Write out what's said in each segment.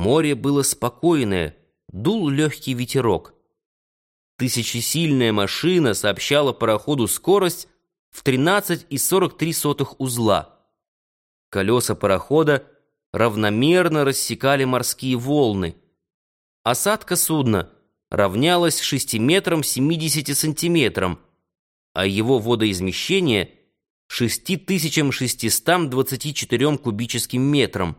Море было спокойное, дул легкий ветерок. Тысячесильная машина сообщала пароходу скорость в 13,43 узла. Колеса парохода равномерно рассекали морские волны. Осадка судна равнялась 6 метрам 70 сантиметрам, а его водоизмещение — 6624 кубическим метрам.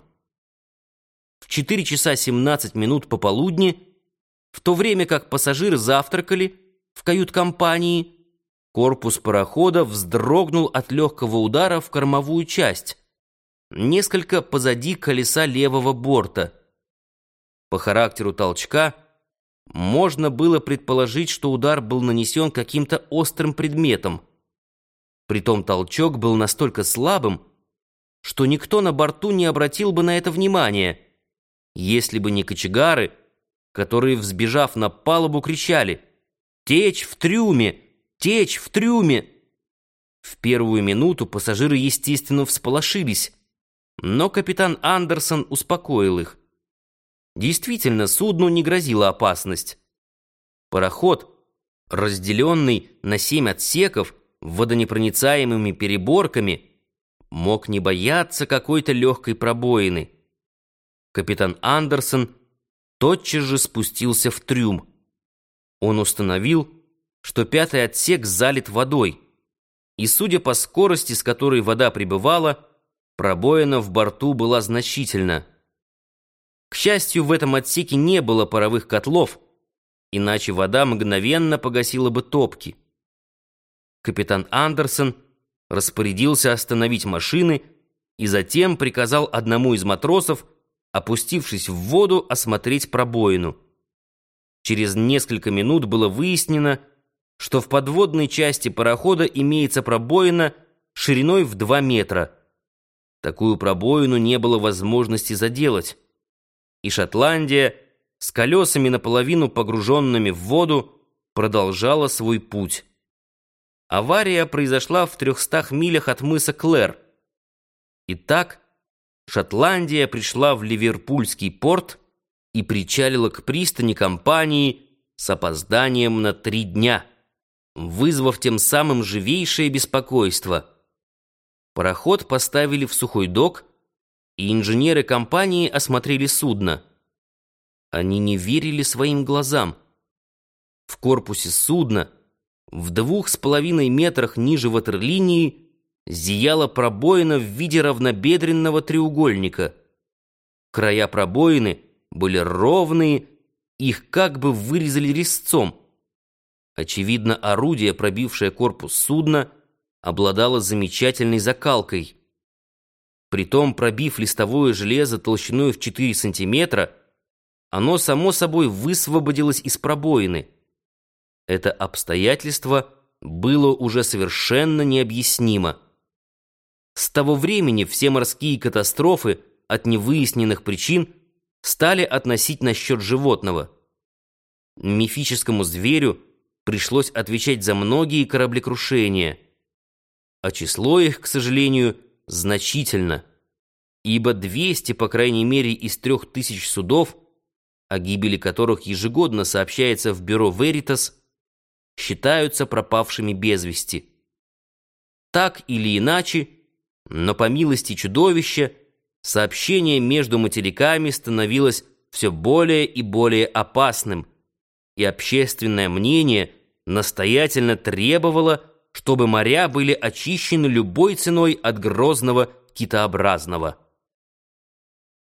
В 4 часа 17 минут пополудни, в то время как пассажиры завтракали в кают-компании, корпус парохода вздрогнул от легкого удара в кормовую часть, несколько позади колеса левого борта. По характеру толчка можно было предположить, что удар был нанесен каким-то острым предметом. Притом толчок был настолько слабым, что никто на борту не обратил бы на это внимания, если бы не кочегары, которые, взбежав на палубу, кричали: «Течь в трюме! Течь в трюме!» В первую минуту пассажиры, естественно, всполошились, но капитан Андерсон успокоил их. Действительно, судну не грозила опасность. Пароход, разделенный на 7 отсеков водонепроницаемыми переборками, мог не бояться какой-то легкой пробоины. Капитан Андерсон тотчас же спустился в трюм. Он установил, что 5-й отсек залит водой, и, судя по скорости, с которой вода прибывала, пробоина в борту была значительна. К счастью, в этом отсеке не было паровых котлов, иначе вода мгновенно погасила бы топки. Капитан Андерсон распорядился остановить машины и затем приказал одному из матросов, опустившись в воду, осмотреть пробоину. Через несколько минут было выяснено, что в подводной части парохода имеется пробоина шириной в 2 метра. Такую пробоину не было возможности заделать, и Шотландия, с колесами наполовину погруженными в воду, продолжала свой путь. Авария произошла в 300 милях от мыса Клэр. Итак, Шотландия пришла в Ливерпульский порт и причалила к пристани компании с опозданием на 3 дня, вызвав тем самым живейшее беспокойство. Пароход поставили в сухой док, и инженеры компании осмотрели судно. Они не верили своим глазам. В корпусе судна, в 2,5 метрах ниже ватерлинии, зияла пробоина в виде равнобедренного треугольника. Края пробоины были ровные, их как бы вырезали резцом. Очевидно, орудие, пробившее корпус судна, обладало замечательной закалкой. Притом, пробив листовое железо толщиной в 4 сантиметра, оно само собой высвободилось из пробоины. Это обстоятельство было уже совершенно необъяснимо. С того времени все морские катастрофы от невыясненных причин стали относить на счет животного. Мифическому зверю пришлось отвечать за многие кораблекрушения, а число их, к сожалению, значительно, ибо 200, по крайней мере, из 3000 судов, о гибели которых ежегодно сообщается в бюро Veritas, считаются пропавшими без вести. Так или иначе, но по милости чудовища, сообщение между материками становилось все более и более опасным, и общественное мнение настоятельно требовало, чтобы моря были очищены любой ценой от грозного китообразного.